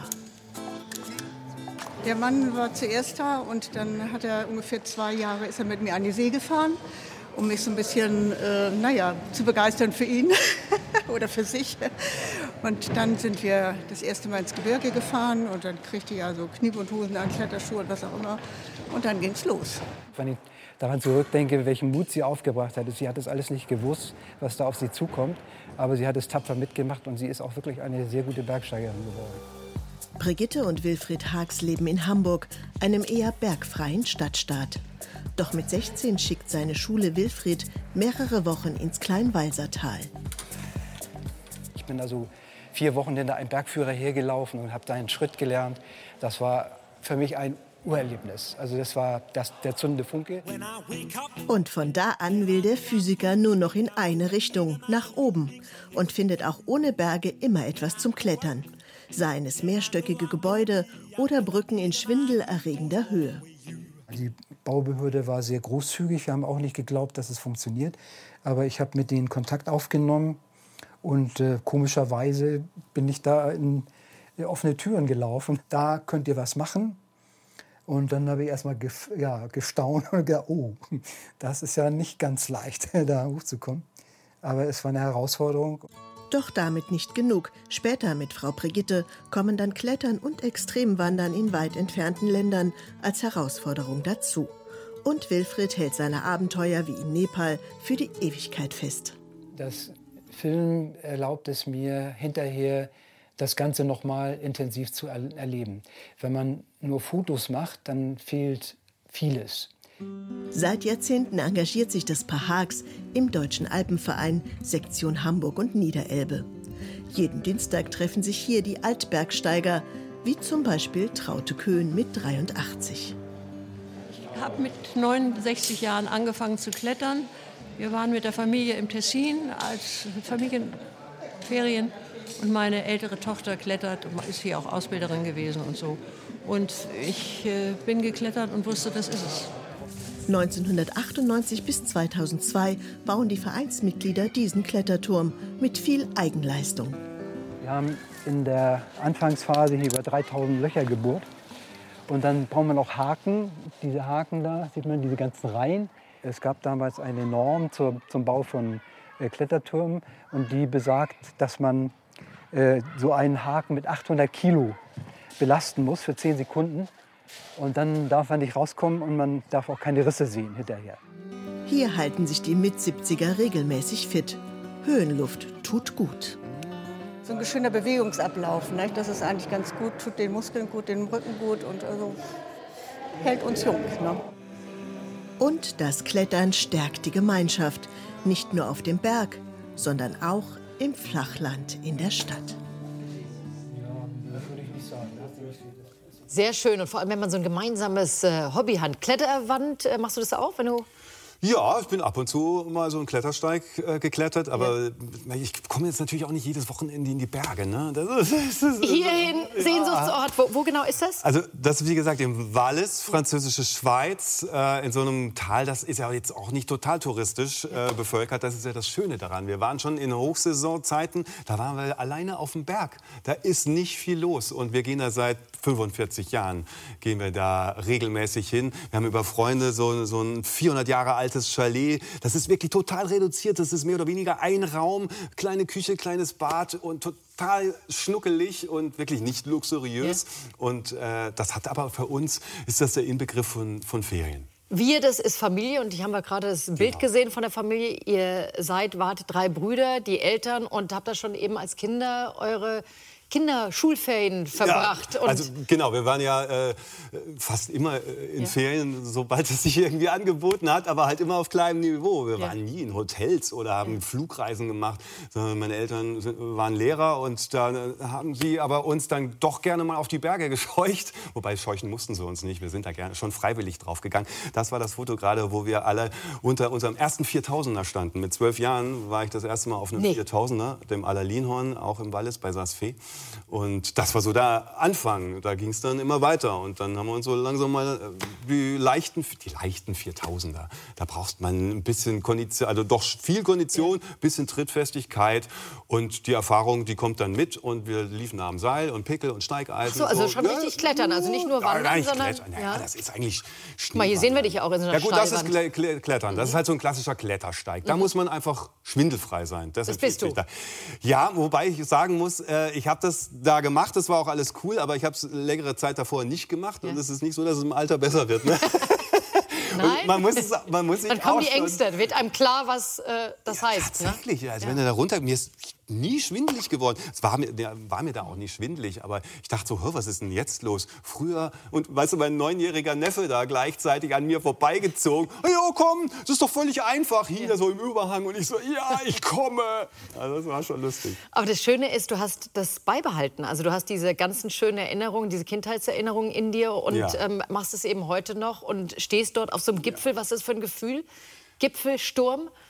Der Mann war zuerst da und dann hat er ungefähr zwei Jahre ist er mit mir an die See gefahren, um mich so ein bisschen, äh, naja, zu begeistern für ihn oder für sich. Und dann sind wir das erste Mal ins Gebirge gefahren und dann kriegte er so Knie- und Hosen an, Kletterschuhe und was auch immer. Und dann ging's los. Wenn ich daran zurückdenke, welchen Mut sie aufgebracht hatte. Sie hat das alles nicht gewusst, was da auf sie zukommt. Aber sie hat es tapfer mitgemacht und sie ist auch wirklich eine sehr gute Bergsteigerin geworden. Brigitte und Wilfried Haags leben in Hamburg, einem eher bergfreien Stadtstaat. Doch mit sechzehn schickt seine Schule Wilfried mehrere Wochen ins Kleinwalsertal. Ich bin also vier Wochen hinter einem Bergführer hergelaufen und habe seinen Schritt gelernt. Das war für mich ein Urerlebnis. Also das war das, der zündende Funke. Und von da an will der Physiker nur noch in eine Richtung, nach oben. Und findet auch ohne Berge immer etwas zum Klettern. Seien es mehrstöckige Gebäude oder Brücken in schwindelerregender Höhe. Die Baubehörde war sehr großzügig. Wir haben auch nicht geglaubt, dass es funktioniert. Aber ich habe mit denen Kontakt aufgenommen. Und äh, komischerweise bin ich da in offene Türen gelaufen. Da könnt ihr was machen. Und dann habe ich erst mal gef ja, gestaunt und gedacht, oh, das ist ja nicht ganz leicht, da hochzukommen. Aber es war eine Herausforderung. Doch damit nicht genug. Später mit Frau Brigitte kommen dann Klettern und Extremwandern in weit entfernten Ländern als Herausforderung dazu. Und Wilfried hält seine Abenteuer wie in Nepal für die Ewigkeit fest. Das Film erlaubt es mir hinterher, das Ganze noch mal intensiv zu er erleben. Wenn man nur Fotos macht, dann fehlt vieles. Seit Jahrzehnten engagiert sich das Paar Haags im Deutschen Alpenverein Sektion Hamburg und Niederelbe. Jeden Dienstag treffen sich hier die Altbergsteiger, wie zum Beispiel Traute Köhn mit dreiundachtzig. Ich habe mit neunundsechzig Jahren angefangen zu klettern. Wir waren mit der Familie im Tessin als Familienferien. Und meine ältere Tochter klettert und ist hier auch Ausbilderin gewesen und so. Und ich äh, bin geklettert und wusste, das ist es. neunzehnhundertachtundneunzig bis zweitausendzwei bauen die Vereinsmitglieder diesen Kletterturm mit viel Eigenleistung. Wir haben in der Anfangsphase hier über dreitausend Löcher gebohrt. Und dann brauchen wir noch Haken. Diese Haken da, sieht man, diese ganzen Reihen. Es gab damals eine Norm zur, zum Bau von äh, Klettertürmen. Und die besagt, dass man äh, so einen Haken mit achthundert Kilo belasten muss für zehn Sekunden. Und dann darf man nicht rauskommen und man darf auch keine Risse sehen hinterher. Hier halten sich die Mitsiebziger regelmäßig fit. Höhenluft tut gut. So ein schöner Bewegungsablauf, ne? Das ist eigentlich ganz gut, tut den Muskeln gut, den Rücken gut und also hält uns jung. Ne? Und das Klettern stärkt die Gemeinschaft, nicht nur auf dem Berg, sondern auch im Flachland in der Stadt. Sehr schön und vor allem, wenn man so ein gemeinsames äh, Hobby hat. Kletterwand, äh, machst du das auch, wenn du... Ja, ich bin ab und zu mal so einen Klettersteig äh, geklettert, aber ja. ich komme jetzt natürlich auch nicht jedes Wochenende in die Berge. Ne? Das ist, das ist, Hierhin, ja. Sehnsuchtsort, wo, wo genau ist das? Also das ist wie gesagt im Wallis, französische Schweiz, äh, in so einem Tal, das ist ja jetzt auch nicht total touristisch äh, bevölkert. Das ist ja das Schöne daran. Wir waren schon in Hochsaisonzeiten, da waren wir alleine auf dem Berg. Da ist nicht viel los und wir gehen da seit fünfundvierzig Jahren, gehen wir da regelmäßig hin. Wir haben über Freunde so, so ein vierhundert Jahre altes Chalet. Das ist wirklich total reduziert. Das ist mehr oder weniger ein Raum, kleine Küche, kleines Bad und total schnuckelig und wirklich nicht luxuriös. Ja. Und äh, das hat aber für uns, ist das der Inbegriff von, von Ferien. Wir, das ist Familie und ich habe gerade das Bild genau. gesehen von der Familie. Ihr seid, wart drei Brüder, die Eltern und habt da schon eben als Kinder eure Kinderschulferien verbracht. Ja, also genau, wir waren ja äh, fast immer in ja. Ferien, sobald es sich irgendwie angeboten hat, aber halt immer auf kleinem Niveau. Wir ja. waren nie in Hotels oder haben ja. Flugreisen gemacht. Meine Eltern waren Lehrer und da haben sie aber uns dann doch gerne mal auf die Berge gescheucht. Wobei scheuchen mussten sie uns nicht, wir sind da gerne schon freiwillig drauf gegangen. Das war das Foto gerade, wo wir alle unter unserem ersten viertausender standen. Mit zwölf Jahren war ich das erste Mal auf einem nee. viertausender, dem Allerlinhorn, auch im Wallis bei Saas-Fee. Und das war so der Anfang. Da ging es dann immer weiter. Und dann haben wir uns so langsam mal die leichten, die leichten viertausender. Da braucht man ein bisschen Kondition, also doch viel Kondition, ein bisschen Trittfestigkeit. Und die Erfahrung, die kommt dann mit. Und wir liefen am Seil und Pickel und Steigeisen. Ach so, also so. schon ja, richtig klettern, also nicht nur wandern, nein, sondern... Klettern. Ja, ja. Das ist eigentlich Guck mal, hier sehen wir dich ja auch in so einer Ja gut, das ist Steilwand. Kle Klettern. Das ist halt so ein klassischer Klettersteig. Da mhm. muss man einfach schwindelfrei sein. Das, das bist du. Da. Ja, wobei ich sagen muss, äh, ich habe das da gemacht. Das war auch alles cool, aber ich habe es längere Zeit davor nicht gemacht. Ja. Und es ist nicht so, dass es im Alter besser wird. Ne? Nein. Man muss, es, man muss sich Dann kommen die Ängste. Wird einem klar, was äh, das ja, heißt. Tatsächlich. Ne? Also ja. wenn er da runter, mir ist nie schwindelig geworden. Es war mir, war mir da auch nicht schwindelig, aber ich dachte so, was ist denn jetzt los? Früher, und weißt du, mein neunjähriger Neffe da gleichzeitig an mir vorbeigezogen. Ja, komm, das ist doch völlig einfach hier, ja. so im Überhang. Und ich so, ja, ich komme. Also das war schon lustig. Aber das Schöne ist, du hast das beibehalten. Also du hast diese ganzen schönen Erinnerungen, diese Kindheitserinnerungen in dir und ja. ähm, machst es eben heute noch und stehst dort auf so einem Gipfel. Ja. Was ist das für ein Gefühl? Gipfelsturm?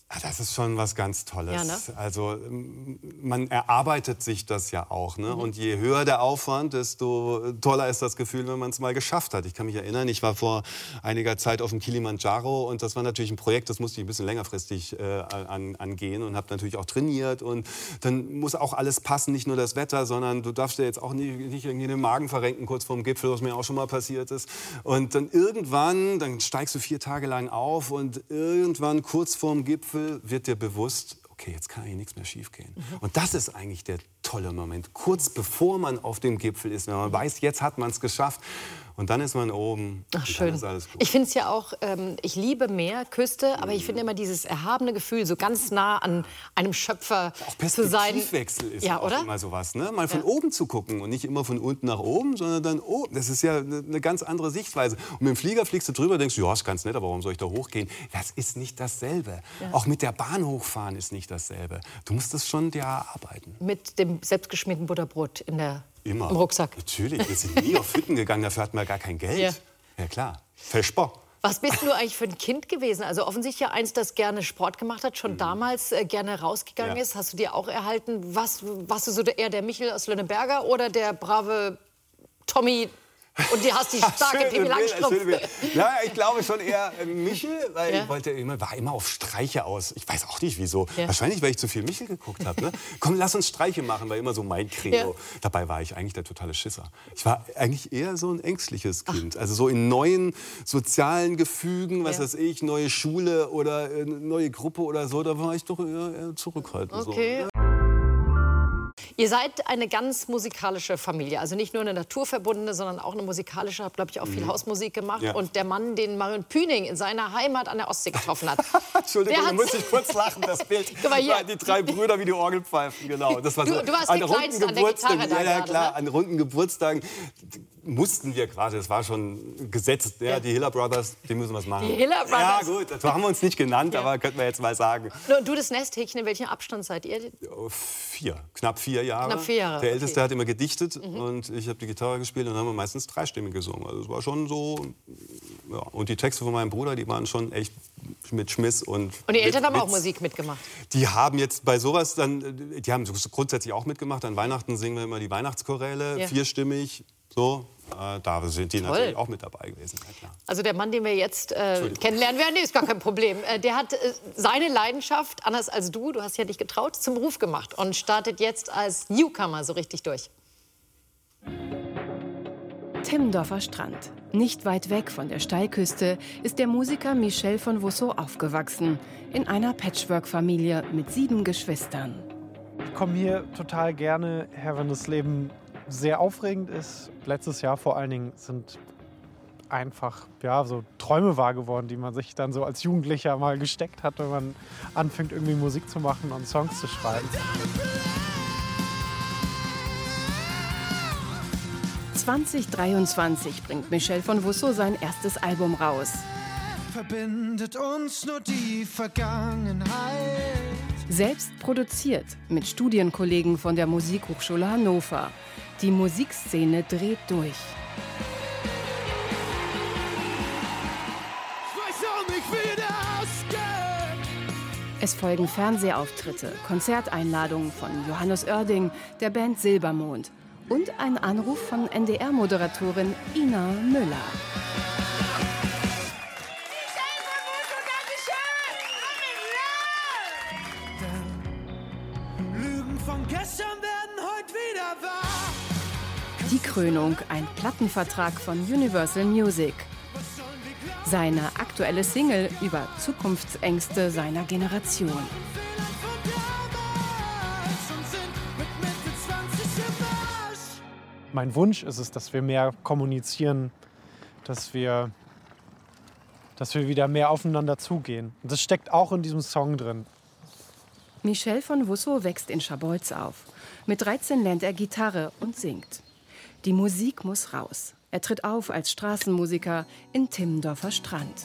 Das ist schon was ganz Tolles. Ja, ne? Also man erarbeitet sich das ja auch. Ne? Mhm. Und je höher der Aufwand, desto toller ist das Gefühl, wenn man es mal geschafft hat. Ich kann mich erinnern, ich war vor einiger Zeit auf dem Kilimanjaro und das war natürlich ein Projekt, das musste ich ein bisschen längerfristig äh, an, angehen und habe natürlich auch trainiert. Und dann muss auch alles passen, nicht nur das Wetter, sondern du darfst dir jetzt auch nicht, nicht irgendwie den Magen verrenken kurz vorm Gipfel, was mir auch schon mal passiert ist. Und dann irgendwann, dann steigst du vier Tage lang auf und irgendwann kurz vorm Gipfel wird dir bewusst, okay, jetzt kann eigentlich nichts mehr schiefgehen. Mhm. Und das ist eigentlich der tolle Moment, kurz bevor man auf dem Gipfel ist, wenn man weiß, jetzt hat man es geschafft. Und dann ist man oben. Ach, schön. Ist alles gut. Ich finde es ja auch, ähm, ich liebe Meer, Küste, aber ich finde immer dieses erhabene Gefühl, so ganz nah an einem Schöpfer auch zu sein. Perspektivwechsel ist ja, auch oder? immer sowas, ne? Mal von ja. oben zu gucken und nicht immer von unten nach oben, sondern dann oben. Das ist ja eine ganz andere Sichtweise. Und mit dem Flieger fliegst du drüber, denkst du, ja, ist ganz nett, aber warum soll ich da hochgehen? Das ist nicht dasselbe. Ja. Auch mit der Bahn hochfahren ist nicht dasselbe. Du musst das schon dir erarbeiten. Mit dem selbstgeschmierten Butterbrot in der Immer. Im Rucksack. Natürlich, wir sind nie auf Hütten gegangen, dafür hatten wir gar kein Geld. Ja, ja klar, Versper. Was bist du eigentlich für ein Kind gewesen? Also offensichtlich ja eins, das gerne Sport gemacht hat, schon mhm. damals äh, gerne rausgegangen ja. ist. Hast du dir auch erhalten, was, warst du so der, eher der Michel aus Lönneberger oder der brave Tommy? Und die hast die starke Pippi Langstrumpf. Ja, ich glaube schon eher Michel, weil ja. ich wollte immer, war immer auf Streiche aus. Ich weiß auch nicht, wieso. Ja. Wahrscheinlich, weil ich zu viel Michel geguckt habe. Ne? Komm, lass uns Streiche machen, war immer so mein Credo. Ja. Dabei war ich eigentlich der totale Schisser. Ich war eigentlich eher so ein ängstliches Kind. Ach. Also so in neuen sozialen Gefügen, was ja. weiß ich, neue Schule oder äh, neue Gruppe oder so, da war ich doch eher, eher zurückhaltend. Okay. So. Ihr seid eine ganz musikalische Familie, also nicht nur eine naturverbundene, sondern auch eine musikalische. Habt, glaube ich, auch viel mhm. Hausmusik gemacht. Ja. Und der Mann, den Marion Püning in seiner Heimat an der Ostsee getroffen hat. Entschuldigung, da muss ich kurz lachen, das Bild. Die drei Brüder wie die Orgelpfeifen, genau. Das war so du, du warst an der Kleinste an der Gitarre da. Ja, ja, gerade, klar, ne? an runden Geburtstagen mussten wir quasi, das war schon gesetzt. Ja, ja. Die Hiller Brothers, die müssen was machen. Die Hiller Brothers? Ja gut, das haben wir uns nicht genannt, ja. aber könnten wir jetzt mal sagen. Und du das Nesthäkchen, in welchem Abstand seid ihr? Vier, knapp vier Jahre. Knapp vier Jahre. Der Älteste okay. hat immer gedichtet mhm. und ich habe die Gitarre gespielt und dann haben wir meistens dreistimmig gesungen. Also es war schon so, ja. Und die Texte von meinem Bruder, die waren schon echt mit Schmiss und Und die Eltern mit, haben auch mit, Musik mitgemacht? Die haben jetzt bei sowas dann, die haben grundsätzlich auch mitgemacht. An Weihnachten singen wir immer die Weihnachtschoräle, ja. vierstimmig, so. Äh, da sind die Toll. natürlich auch mit dabei gewesen. Ja, klar. Also der Mann, den wir jetzt äh, kennenlernen werden, nee, ist gar kein Problem. Äh, der hat äh, seine Leidenschaft, anders als du, du hast ja nicht getraut, zum Beruf gemacht und startet jetzt als Newcomer so richtig durch. Timmendorfer Strand. Nicht weit weg von der Steilküste ist der Musiker Michel von Wussow aufgewachsen. In einer Patchwork-Familie mit sieben Geschwistern. Ich komme hier total gerne her, wenn das Leben sehr aufregend ist. Letztes Jahr vor allen Dingen sind einfach ja, so Träume wahr geworden, die man sich dann so als Jugendlicher mal gesteckt hat, wenn man anfängt, irgendwie Musik zu machen und Songs zu schreiben. zwanzig dreiundzwanzig bringt Michel von Wussow sein erstes Album raus. Verbindet uns nur die Vergangenheit. Selbst produziert mit Studienkollegen von der Musikhochschule Hannover. Die Musikszene dreht durch. Es folgen Fernsehauftritte, Konzerteinladungen von Johannes Oerding, der Band Silbermond und ein Anruf von N D R-Moderatorin Ina Müller. Die Krönung, ein Plattenvertrag von Universal Music. Seine aktuelle Single über Zukunftsängste seiner Generation. Mein Wunsch ist es, dass wir mehr kommunizieren, dass wir, dass wir wieder mehr aufeinander zugehen. Und das steckt auch in diesem Song drin. Michel von Wussow wächst in Scharbeutz auf. Mit dreizehn lernt er Gitarre und singt. Die Musik muss raus. Er tritt auf als Straßenmusiker in Timmendorfer Strand.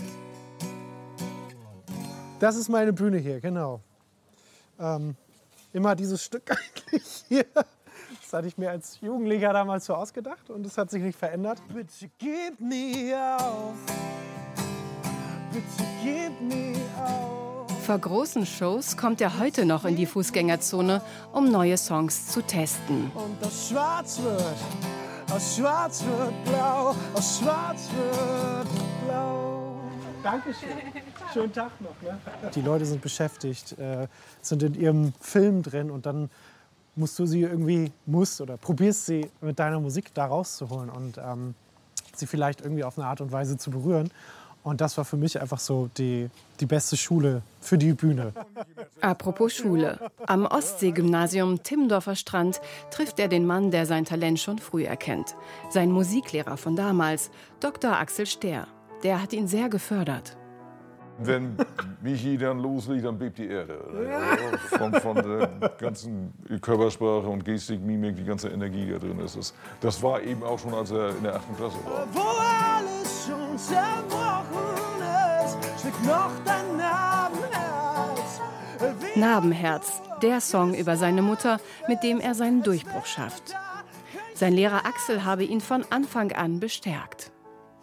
Das ist meine Bühne hier, genau. Ähm, immer dieses Stück eigentlich hier. Das hatte ich mir als Jugendlicher damals so ausgedacht und es hat sich nicht verändert. Bitte gib mir auf. Bitte gib mir auf. Vor großen Shows kommt er heute noch in die Fußgängerzone, um neue Songs zu testen. Und aus Schwarz wird, aus Schwarz wird blau, aus Schwarz wird blau. Dankeschön. Schönen Tag noch. Ne? Die Leute sind beschäftigt, äh, sind in ihrem Film drin und dann musst du sie irgendwie, musst oder probierst sie mit deiner Musik da rauszuholen und ähm, sie vielleicht irgendwie auf eine Art und Weise zu berühren. Und das war für mich einfach so die, die beste Schule für die Bühne. Apropos Schule. Am Ostsee-Gymnasium Timmendorfer Strand trifft er den Mann, der sein Talent schon früh erkennt. Sein Musiklehrer von damals, Doktor Axel Stehr. Der hat ihn sehr gefördert. Wenn Michi dann loslegt, dann bebt die Erde. Also von, von der ganzen Körpersprache und Gestik, Mimik, die ganze Energie, die da drin ist. Das, das war eben auch schon, als er in der achten Klasse war. Wo alles schon zerbrochen ist, schlägt noch dein Narbenherz. Narbenherz, der Song über seine Mutter, mit dem er seinen Durchbruch schafft. Sein Lehrer Axel habe ihn von Anfang an bestärkt.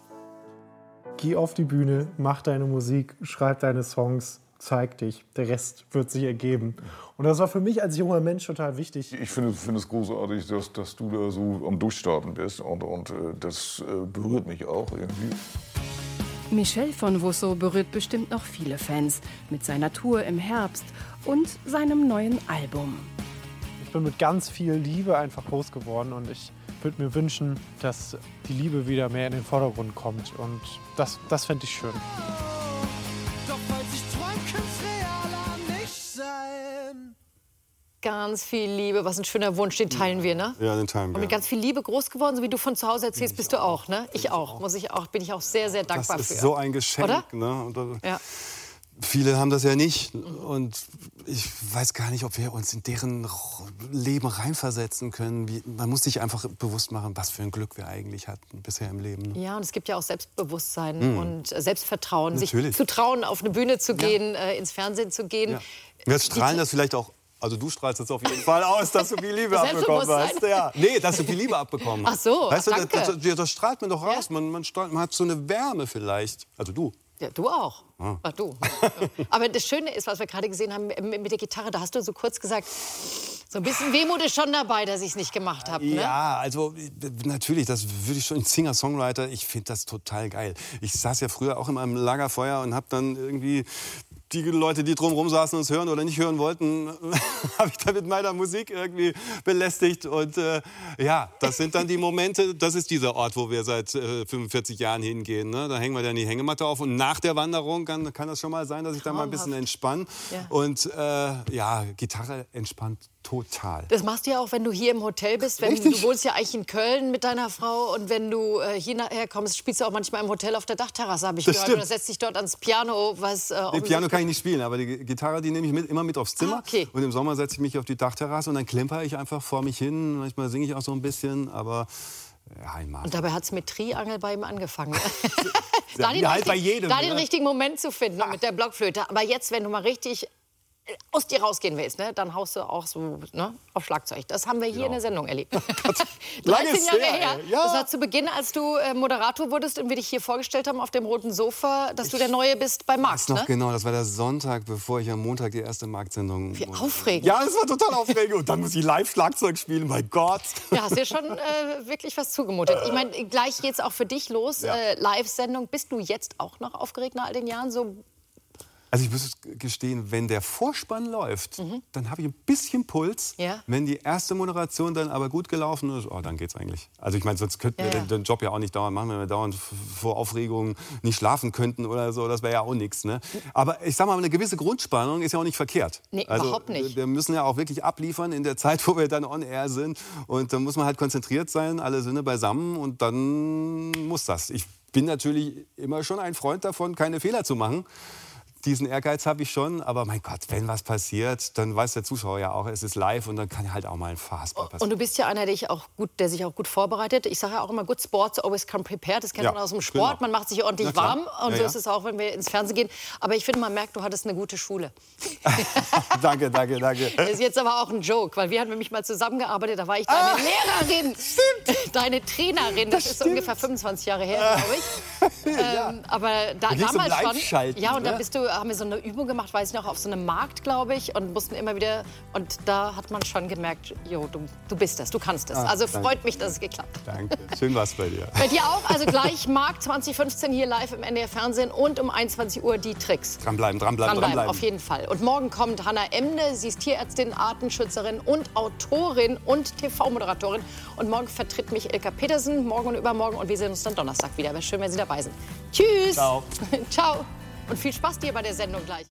Geh auf die Bühne, mach deine Musik, schreib deine Songs, zeig dich. Der Rest wird sich ergeben. Und das war für mich als junger Mensch total wichtig. Ich finde, finde es großartig, dass, dass du da so am Durchstarten bist. Und, und das berührt mich auch irgendwie. Michel von Wusso berührt bestimmt noch viele Fans mit seiner Tour im Herbst und seinem neuen Album. Ich bin mit ganz viel Liebe einfach groß geworden und ich würde mir wünschen, dass die Liebe wieder mehr in den Vordergrund kommt. Und das, das fände ich schön. Doch falls ich träum, kann's realer nicht sein. Ganz viel Liebe, was ein schöner Wunsch, den teilen wir, ne? Ja, den teilen Und wir. mit ganz viel Liebe groß geworden, so wie du von zu Hause erzählst, bist du auch, ne? Ich auch, muss ich auch, bin ich auch sehr, sehr dankbar für. Das ist so ein Geschenk, oder? Ne? Und, äh, ja. Viele haben das ja nicht und ich weiß gar nicht, ob wir uns in deren Leben reinversetzen können. Wie, man muss sich einfach bewusst machen, was für ein Glück wir eigentlich hatten bisher im Leben. Ne? Ja, und es gibt ja auch Selbstbewusstsein mhm. und Selbstvertrauen, Natürlich. sich zu trauen, auf eine Bühne zu gehen, ja. äh, ins Fernsehen zu gehen. Ja. Wir strahlen das vielleicht auch. Also du strahlst jetzt auf jeden Fall aus, dass du viel Liebe abbekommen hast. Ja. Nee, dass du viel Liebe abbekommen hast. Ach so, weißt du, danke. Das, das, das strahlt man doch raus. Ja. Man, man, strahlt, man hat so eine Wärme vielleicht. Also du. Ja, du auch. Ah. Ach, du. Aber das Schöne ist, was wir gerade gesehen haben mit der Gitarre, da hast du so kurz gesagt, so ein bisschen Wehmut ist schon dabei, dass ich es nicht gemacht habe. Ne? Ja, also natürlich, das würde ich schon, Singer-Songwriter, ich finde das total geil. Ich saß ja früher auch immer im Lagerfeuer und habe dann irgendwie die Leute, die drumherum saßen und es hören oder nicht hören wollten, habe ich dann mit meiner Musik irgendwie belästigt. Und äh, ja, das sind dann die Momente, das ist dieser Ort, wo wir seit äh, fünfundvierzig Jahren hingehen. Ne? Da hängen wir dann die Hängematte auf und nach der Wanderung kann, kann das schon mal sein, dass ich dann mal ein bisschen entspanne. Ja. Und äh, ja, Gitarre entspannt total. Das machst du ja auch, wenn du hier im Hotel bist. Wenn, du wohnst ja eigentlich in Köln mit deiner Frau. Und wenn du äh, hierher kommst, spielst du auch manchmal im Hotel auf der Dachterrasse, habe ich das gehört. Stimmt. Oder setzt dich dort ans Piano. Was, äh, nee, Piano kann ich nicht spielen, aber die Gitarre, die nehme ich mit, immer mit aufs Zimmer. Ah, okay. Und im Sommer setze ich mich auf die Dachterrasse und dann klimper ich einfach vor mich hin. Manchmal singe ich auch so ein bisschen, aber ja, ich mag. Und dabei hat es mit Triangel bei ihm angefangen. da den, halt bei jedem, da den ne? richtigen Moment zu finden mit der Blockflöte. Aber jetzt, wenn du mal richtig aus dir rausgehen willst, ne, dann haust du auch so ne, auf Schlagzeug. Das haben wir hier genau. in der Sendung erlebt. dreizehn Jahre her, her. Ja. Das war zu Beginn, als du äh, Moderator wurdest und wir dich hier vorgestellt haben auf dem roten Sofa, dass du der Neue bist bei Markt. Das noch ne? genau, das war der Sonntag, bevor ich am Montag die erste Marktsendung. Wie aufregend. Ja, das war total aufregend. Und dann muss ich live Schlagzeug spielen, mein Gott. Ja, hast dir schon äh, wirklich was zugemutet. Ich meine, gleich geht's auch für dich los. Ja. Äh, Live-Sendung. Bist du jetzt auch noch aufgeregt nach all den Jahren? So Also ich muss gestehen, wenn der Vorspann läuft, mhm. dann habe ich ein bisschen Puls. Ja. Wenn die erste Moderation dann aber gut gelaufen ist, oh, dann geht's eigentlich. Also ich meine, sonst könnten ja, wir ja. den Job ja auch nicht dauernd machen, wenn wir dauernd vor Aufregung nicht schlafen könnten oder so. Das wäre ja auch nichts. Ne? Aber ich sag mal, eine gewisse Grundspannung ist ja auch nicht verkehrt. Nee, also, überhaupt nicht. Wir müssen ja auch wirklich abliefern in der Zeit, wo wir dann on air sind. Und dann muss man halt konzentriert sein, alle Sinne beisammen und dann muss das. Ich bin natürlich immer schon ein Freund davon, keine Fehler zu machen. Diesen Ehrgeiz habe ich schon, aber mein Gott, wenn was passiert, dann weiß der Zuschauer ja auch, es ist live und dann kann halt auch mal ein Fastball passieren. Und du bist ja einer, der, ich auch gut, der sich auch gut vorbereitet. Ich sage ja auch immer, good sports always come prepared. Das kennt ja, man aus dem Sport. genau. Man macht sich ordentlich warm und ja, so ja. ist es auch, wenn wir ins Fernsehen gehen. Aber ich finde, man merkt, du hattest eine gute Schule. danke, danke, danke. Das ist jetzt aber auch ein Joke, weil wir haben nämlich mal zusammengearbeitet. Da war ich deine ah, Lehrerin, stimmt. deine Trainerin. Das, das ist ungefähr fünffundzwanzig Jahre her, glaube ich. ja. ähm, aber da, da damals schon. Ja, und ne? dann bist du früher haben wir so eine Übung gemacht, weiß ich noch, auf so einem Markt, glaube ich, und mussten immer wieder, und da hat man schon gemerkt, jo, du, du bist das, du kannst es. Ah, also danke. freut mich, dass es geklappt hat. Danke. Schön war's bei dir. Bei dir auch, also gleich Markt zwanzig fünfzehn hier live im N D R Fernsehen und um einundzwanzig Uhr die Tricks. Dranbleiben, dranbleiben, Dranbleiben, dranbleiben. auf jeden Fall. Und morgen kommt Hannah Emne, sie ist Tierärztin, Artenschützerin und Autorin und T V-Moderatorin. Und morgen vertritt mich Ilka Petersen, morgen und übermorgen. Und wir sehen uns dann Donnerstag wieder. Wäre schön, wenn Sie dabei sind. Tschüss. Ciao. Ciao. Und viel Spaß dir bei der Sendung gleich.